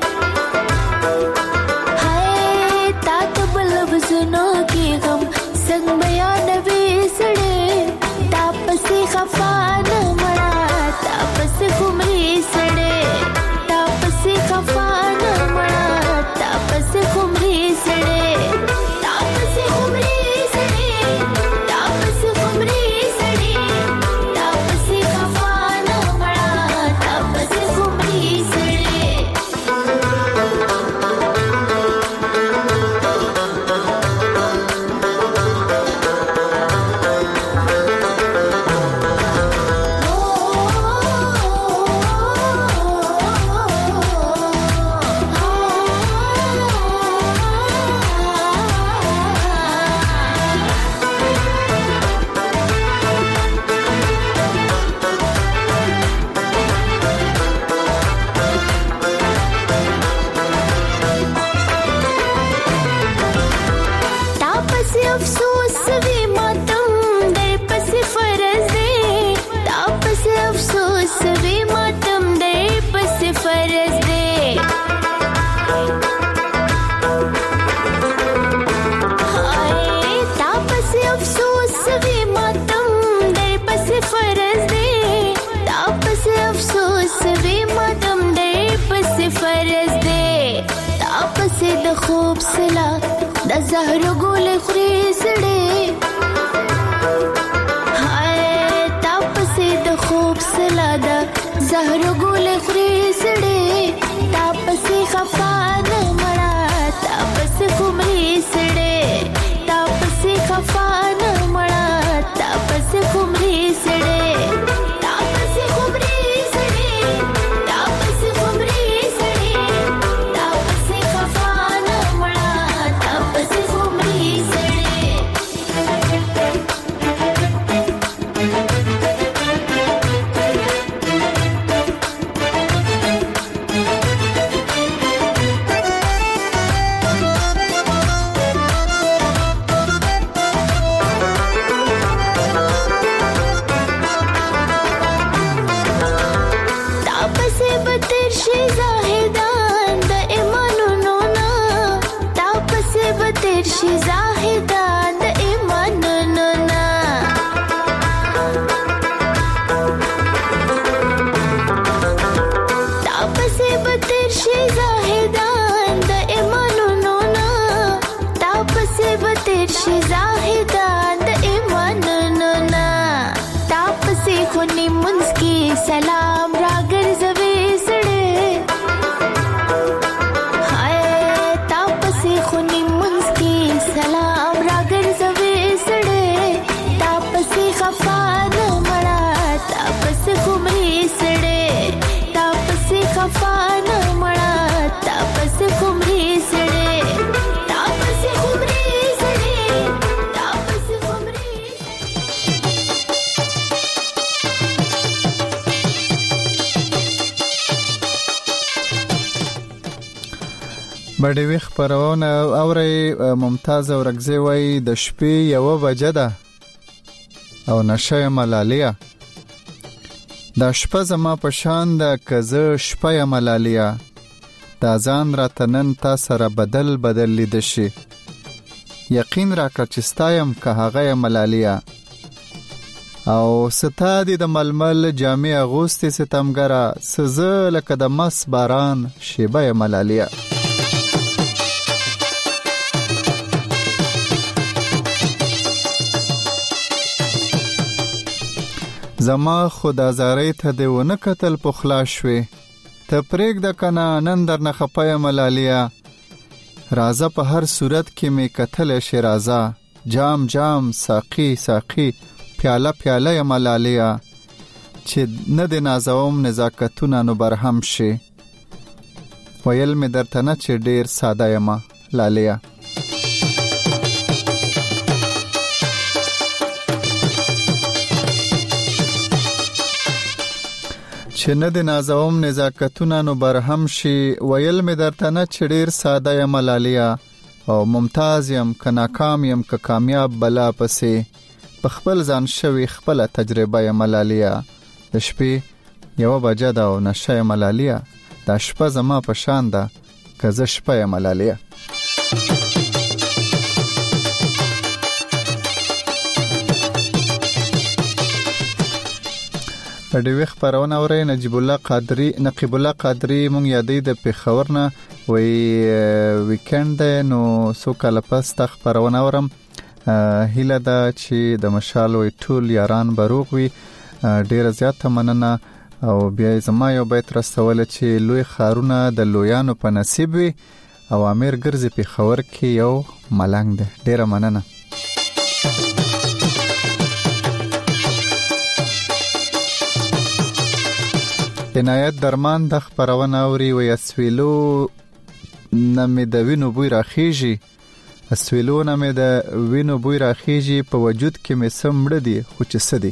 N: हाय तात बलब सुनो के गम संग बयान वेसड़े तापस खफा न मड़ा तापस खुमरी सड़े तापस खफा न मड़ा तापस खुमरी सड़े तापस खुमरी सड़े तापस खुमरी सड़े तापस खफा न मड़ा तापस خوب سلا د زهر ګل خوري سړې هاي تاپسې د خوب سلا د زهر ګل خوري سړې تاپسې خفا نه مړه تاپسې خمري سړې تاپسې خفا نه مړه تاپسې خمري سړې تاپسې خمري سړې تاپسې خمري سړې تاپسې خفا सलाम रागर जवे सड़े हाय तापसी खुनी मुंस्की सलाम रागर जवे सड़े तापसी खफा न मड़ा तापसी खुमरी सड़े तापसी खफा न मड़ा तापसी खुमरी सड़े तापसी खुमरी सड़े तापसी खुमरी
A: بډې ویخ پرونه اوري ممتاز اورګزی وای د شپې یو بجه ده او نشه ملالیا د شپه زما په شان د کزه شپه ملالیا دا ځان را تنن تا سره بدل لید شي یقین را کړ چې ستایم که هغه ملالیا او ستادي د ململ جامع اغوستي ستمګرا سزه لکه د مس باران شیبه ملالیا زما خدا زارې ته دی ونه قتل په خلاص شوي ته پرېګ د کنا نن در نه خپای ملالیا رازه په هر صورت کې می قتل شرازه جام جام ساقي پیاله پیاله ملالیا چې نه د نازوم نزاکتونه نو برهم شي ویل می درته نه چې ډیر ساده یم لالیا چې نه د نازوم نزاکتونه نو برهم شي ویل مې درته نه چې ډېر ساده یم ملالیا او ممتاز یم که ناکام یم که کامیاب بلا پسې په خپل ځان شوي خپله تجربه یم ملالیا د شپې 1 بجه ده او نشه یم ملالیا دا شپه زما په شان ده که زه شپه یم ملالیا په دې خبرونه اوري نقیب الله قادری مونږ یادې د پیښور نه وی ویکند نو سو کال پس خبرونه اورم هیله ده چې د مشال وی ټول یاران بروغ وي ډیر زیات مننه او بیا زما یو بیت رسول چې لوی خارونه د لویانو په نصیب وي او امیر ګرځي پیښور کې یو ملنګ ده ډیر مننه عنایت درمان د خبرونه اوري وي اسویلو نمې د وینو بوی راخیږي اسویلو نمې د وینو بوی راخیږي په وجود کې مې سمړ دي خو چې سدي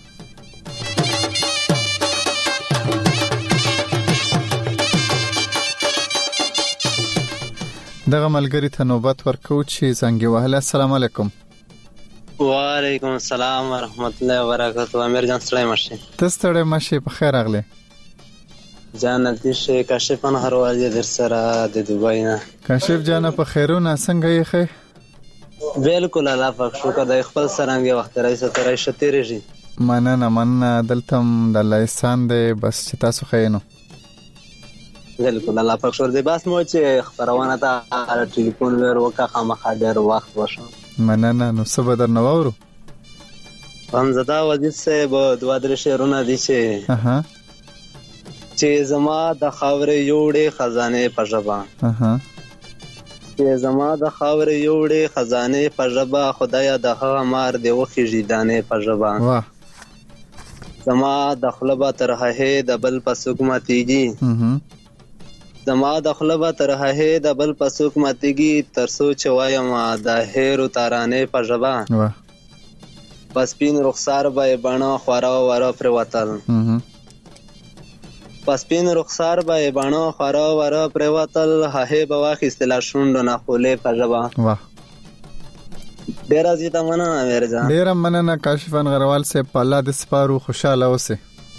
A: دغه ملګری ته نوبت ورکو چې زنګ وهله السلام علیکم
O: وعلیکم السلام ورحمت الله وبرکاته امیر جان سلام مشه
A: تستړی مشه په خیر اغله
O: جانت شه کاشف هر واجه در سره د دوبای نه
A: کاشف جان په خیرونه څنګه یې خې
O: بالکل الله پاک شکر د خپل سرانګي وخت راځي ترې شتیریږي
A: مننه دلتم د الله احسان دی بس چې تاسو خینو
O: بالکل الله پاک شکر دی بس مو چې خبرونه ته ټلیفون ورکا خامخا ډیر وخت وشو
A: مننه نو څه بدر نو ورو
O: همزدا وزیر صاحب دوه درې شعرونه دي چې زما د خاورې یوړې خزانه په ژبه چې زما د خاورې یوړې خزانه په ژبه خدایا د هغه مار دی وخیږي دانه په ژبه
A: واه
O: زما د خلبه ترهه د بل پسوک ماتيږي زما د خلبه ترهه د بل پسوک ماتيږي ترسو چې وایم د هیرو تارانه په ژبه
A: واه
O: پس پین رخسار به باڼه خورا ورا پر وتل پس پین رخسار به باڼه خورا ورا پر وتل هه به واخیستل شوند نه خولې په ژبه
A: واه
O: ډیر ازیته مننه امیر جان
A: ډیر مننه کاشفان غروال سے پالا د سپارو خوشاله اوسه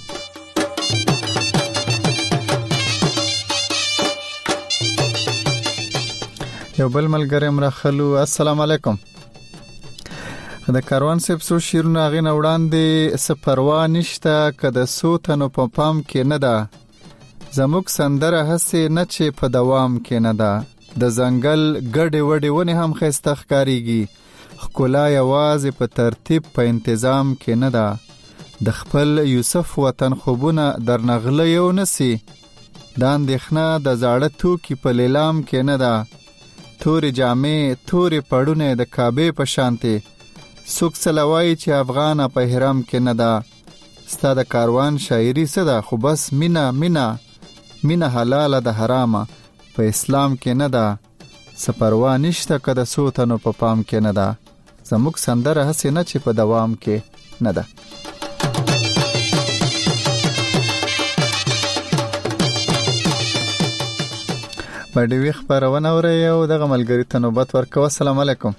A: یو بل ملګری مرخلو السلام علیکم د کاروان سپ سو شیرونه غین وړاندې سپروا نشته کده سوتنو په پام کې نه ده زموږ سندره هسه نه چې په دوام کې نه ده د ځنګل ګډې وډې ونې هم خسته ښکاریږي خکولا یوازې په ترتیب په انتظام کې نه ده د خپل یوسف وطن خوبونه درنغله یو نسی د اندېښنه د زاړه توکي په لیلام کې نه ده تورې جامې تورې پړونه د کعبه په شانته سوک سلوای چې افغانه په حرم کې نه ده ستا د کاروان شاعری څه ده خو بس مینا حلاله د حرامه په اسلام کې نه ده سپروا نشته کده سوتنو په پام کې نه ده زموږ سندره هسې نه چې په دوام کې نه ده باندې وی خبرونه اوري او دغه ملګری ته نوبت ورکو السلام علیکم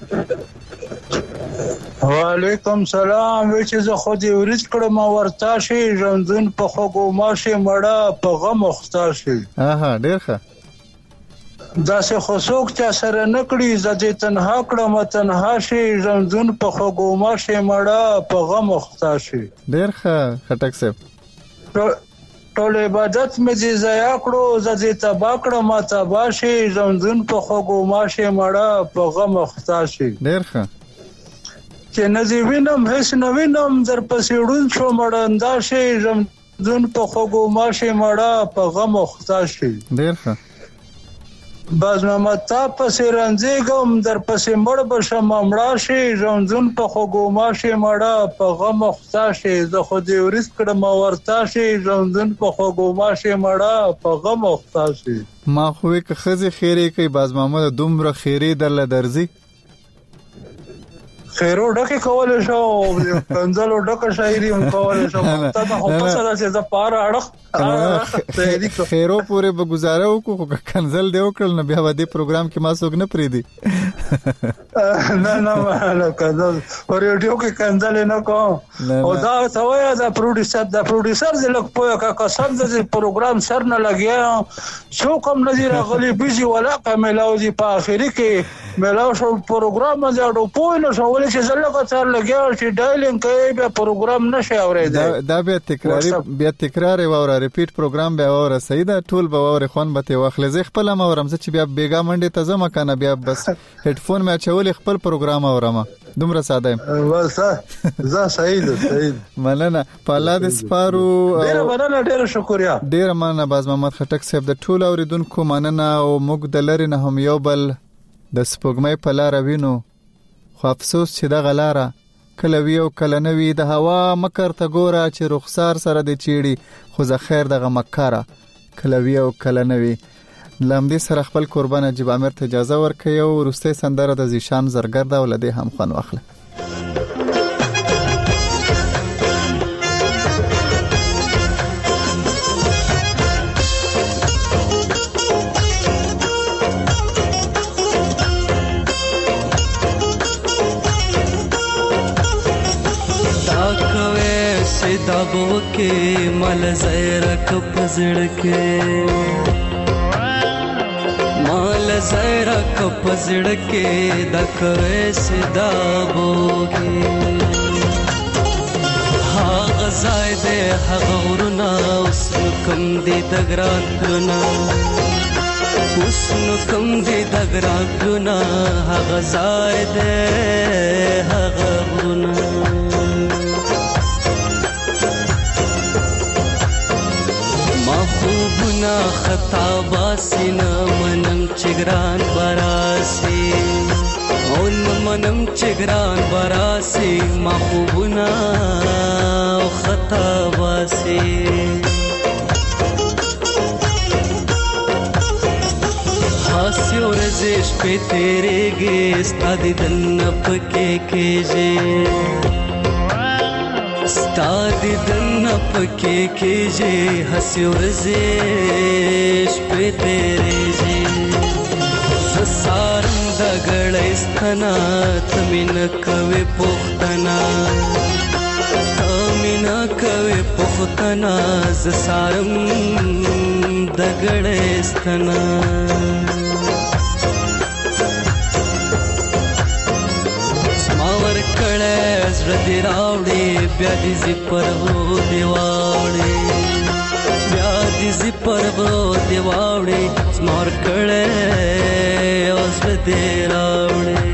P: وعلیکم سلام چې زه خو دې ورځ کړم ورتا شي ژوندون په خوګو ماشه مړه په غم مختا شي
A: ډیر ښه
P: دا څه خو څوک چې سره نکړي زه تنها کړم تنها شي ژوندون په خوګو ماشه مړه په غم مختا شي
A: ډیر ښه خټک صاحب
P: ټول عبادت مې دې ضایع کړو زه تبا کړم تبا شي ژوندون په خوګو ماشه مړه په غم مختا شي
A: ډیر ښه
P: چې نزی وینم هیڅ نه وینم در پسې ډون شو مړنده شي ژوندون په خوګو ماشه مړه په غم مختا شي
A: ډیر ښه
P: باز متا پسې رنځېږم در پسې مړ بشم مړه شي ژوندون په خوګو ماشه مړه په غم مختا شي زه خو دې ورځ کړم ورتا شي ژوندون په خوګو ماشه مړه په غم مختا شي
A: ما خو که خزي خیره کوي باز محمد دومره خیره درله درځي
P: خیرو ډکه کولای شو کنزلو ډکه شاعري هم کولای شو ته خو پسه ده چې ز پاره اړه
A: خیرو پورې به گزاره وکړو کنزل دی وکړل نه بیا د پروګرام کې ما څوک نه پریدي
P: نه کنزل ریډیو کې کنزل نه کوم او دا سویا دا پروډوسر دې لک پوهه کا قسم دې پروګرام سر نه لګیا شو کوم نظیر غلی بيزي ولا کملاو دي په اخري کې ملاو شو پروګرام مزه اډو پوه نه شو ولې چې زلګه سر لګیا چې ډایلینګ کوي به پروګرام نشي اورېدل
A: دا بیا تکرار وره ریپیټ پروګرام به وره صحیح ده ټول به وره خون به ته واخلې زه خپل ما ورم چې بیا بیګا منډه ته زما کنه بیا بس هډفون مې اچول خپل پروګرام اورم دومره ساده
P: بس زه صحیح
A: مننه په الله دې سپارو
P: ډېر شکریا
A: ډېر مننه باز محمد خټک صاحب د ټول اوریدونکو مننه او موږ د لری نه هم یو بل د سپوږمۍ په لار وینو خو افسوس چې د غلاره کله وی او کله نوی د هوا مکر ته ګوره چې رخسار سره د چیړي خو زه خیر دغه مکاره کله وی او کله نوی لمدي سره خپل قربان جیب امیر ته اجازه ورکړي او ورسته سندره د زیشان زرګرد ولدي هم خوان واخله
Q: دابو کې مل زیرک پزړ کې مال زیرک پزړ کې دکوي سدابو کې ها غزای دې هغورنا اوس کم دې دګران کړنا اوس نو کم دې دګران کړنا ها غزای دې هغورنا خوبنا خطا باسینا منم چگران براسی اون منم چگران براسی ما خوبنا خطا باسی حاسی و رزش پہ تیرے گے استادی دن پکے کیجے ستادی دن پکې کېږي هسې ورزش پې تېرېږي زه سارم د ګړۍ ستنه ته مې نه کوې پوښتنه زه سارم د ګړۍ ستنه زړه دې راوړې بیا دې زی پر ورو دې واوړې بیا دې زی پر ورو دې واوړې زمار کړې او زړه دې راوړې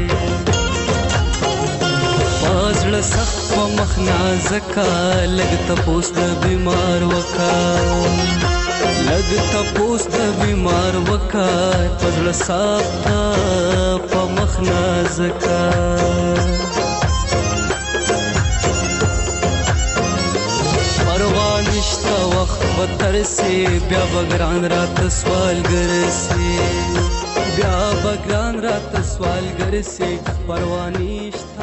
Q: پازړه سخت په مخ نازکا لګ تپوس د بیمار وکا لګ تپوس د بیمار وکا پازړه سخت په مخ نازکا نشتا وخت بتر سے بیا بگران رات سوال گر سے بیا بگران رات سوال گر سے پروانیشتا